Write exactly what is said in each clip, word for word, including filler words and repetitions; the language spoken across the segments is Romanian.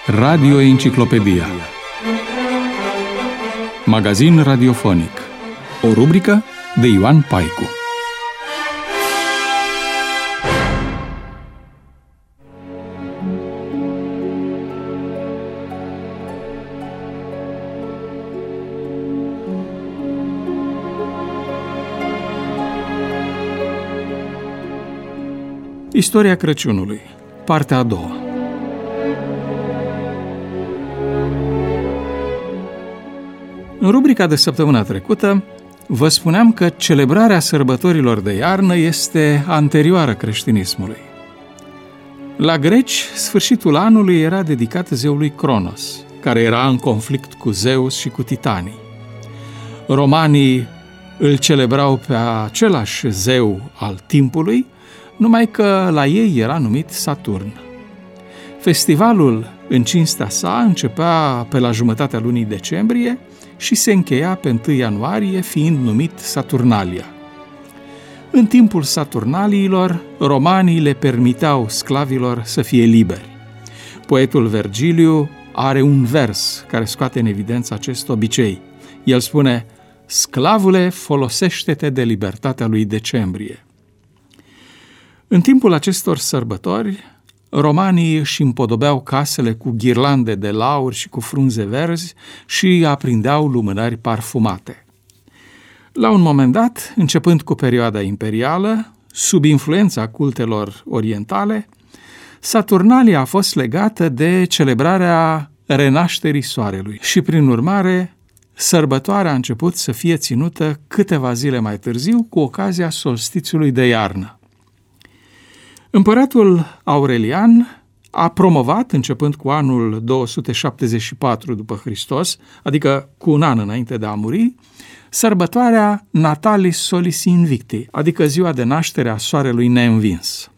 Radio Enciclopedia. Magazin radiofonic. O rubrică de Ioan Paicu. Istoria Crăciunului, partea a doua. În rubrica de săptămâna trecută, vă spuneam că celebrarea sărbătorilor de iarnă este anterioară creștinismului. La greci, sfârșitul anului era dedicat zeului Cronos, care era în conflict cu Zeus și cu titanii. Romanii îl celebrau pe același zeu al timpului, numai că la ei era numit Saturn. Festivalul în cinstea sa începea pe la jumătatea lunii decembrie și se încheia pe întâi ianuarie, fiind numit Saturnalia. În timpul Saturnaliilor, romanii le permiteau sclavilor să fie liberi. Poetul Vergiliu are un vers care scoate în evidență acest obicei. El spune: "Sclavule, folosește-te de libertatea lui decembrie." În timpul acestor sărbători, romanii își împodobeau casele cu ghirlande de lauri și cu frunze verzi și aprindeau lumânări parfumate. La un moment dat, începând cu perioada imperială, sub influența cultelor orientale, Saturnalia a fost legată de celebrarea renașterii soarelui și, prin urmare, sărbătoarea a început să fie ținută câteva zile mai târziu, cu ocazia solstițiului de iarnă. Împăratul Aurelian a promovat, începând cu anul două sute șaptezeci și patru după Hristos, adică cu un an înainte de a muri, sărbătoarea Natalis Solis Invicti, adică ziua de naștere a soarelui neînvins.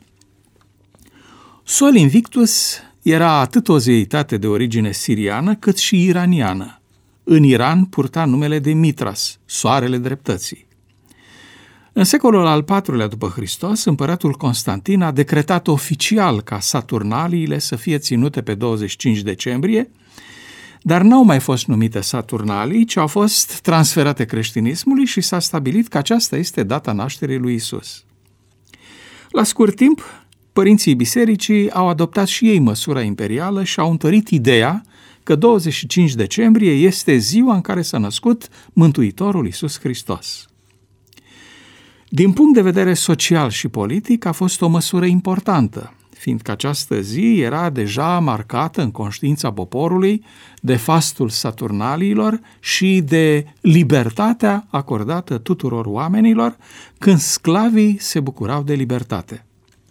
Sol Invictus era atât o zeitate de origine siriană, cât și iraniană. În Iran purta numele de Mitras, soarele dreptății. În secolul al patrulea după Hristos, împăratul Constantin a decretat oficial ca Saturnaliile să fie ținute pe douăzeci și cinci decembrie, dar n-au mai fost numite Saturnalii, ci au fost transferate creștinismului și s-a stabilit că aceasta este data nașterii lui Isus. La scurt timp, părinții bisericii au adoptat și ei măsura imperială și au întărit ideea că douăzeci și cinci decembrie este ziua în care s-a născut Mântuitorul Iisus Hristos. Din punct de vedere social și politic, a fost o măsură importantă, fiindcă această zi era deja marcată în conștiința poporului de fastul Saturnaliilor și de libertatea acordată tuturor oamenilor când sclavii se bucurau de libertate.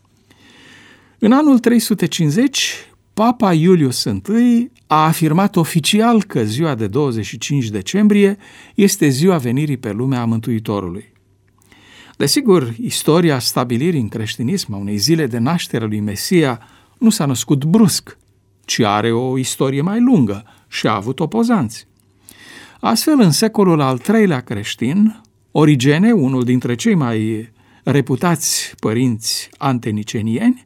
În anul trei sute cincizeci, Papa Iulius I a afirmat oficial că ziua de douăzeci și cinci decembrie este ziua venirii pe lume a Mântuitorului. Desigur, istoria stabilirii în creștinism a unei zile de naștere a lui Mesia nu s-a născut brusc, ci are o istorie mai lungă și a avut opozanți. Astfel, în secolul al treilea creștin, Origene, unul dintre cei mai reputați părinți antenicenieni,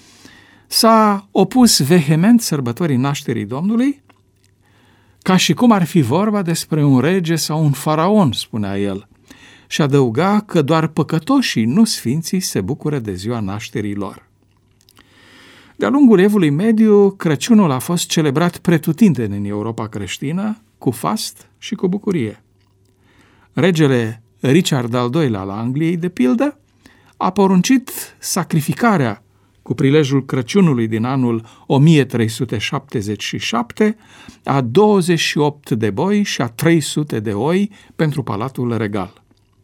s-a opus vehement sărbătorii nașterii Domnului, ca și cum ar fi vorba despre un rege sau un faraon, spunea el, și adăuga că doar păcătoșii, nu sfinții, se bucură de ziua nașterii lor. De-a lungul evului mediu, Crăciunul a fost celebrat pretutindeni în Europa creștină, cu fast și cu bucurie. Regele Richard al doilea al Angliei, de pildă, a poruncit sacrificarea cu prilejul Crăciunului din anul o mie trei sute șaptezeci și șapte a douăzeci și opt de boi și a trei sute de oi pentru Palatul Regal.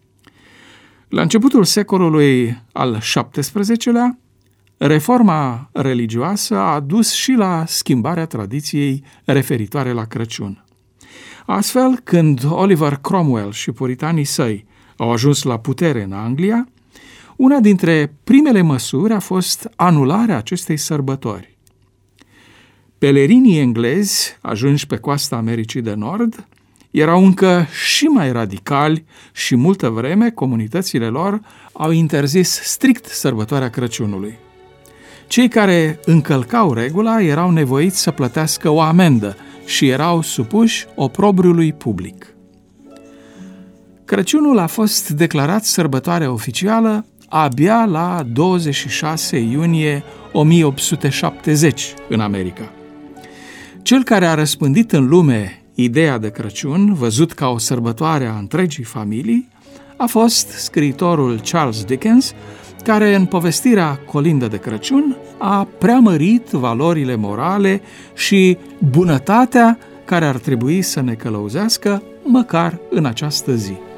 La începutul secolului al șaptesprezecelea, reforma religioasă a dus și la schimbarea tradiției referitoare la Crăciun. Astfel, când Oliver Cromwell și puritanii săi au ajuns la putere în Anglia, una dintre primele măsuri a fost anularea acestei sărbători. Pelerinii englezi, ajunși pe coasta Americii de Nord, erau încă și mai radicali și multă vreme comunitățile lor au interzis strict sărbătoarea Crăciunului. Cei care încălcau regula erau nevoiți să plătească o amendă și erau supuși oprobriului public. Crăciunul a fost declarat sărbătoare oficială abia la douăzeci și șase iunie o mie opt sute șaptezeci în America. Cel care a răspândit în lume ideea de Crăciun, văzut ca o sărbătoare a întregii familii, a fost scriitorul Charles Dickens, care în povestirea Colindă de Crăciun a preamărit valorile morale și bunătatea care ar trebui să ne călăuzească măcar în această zi.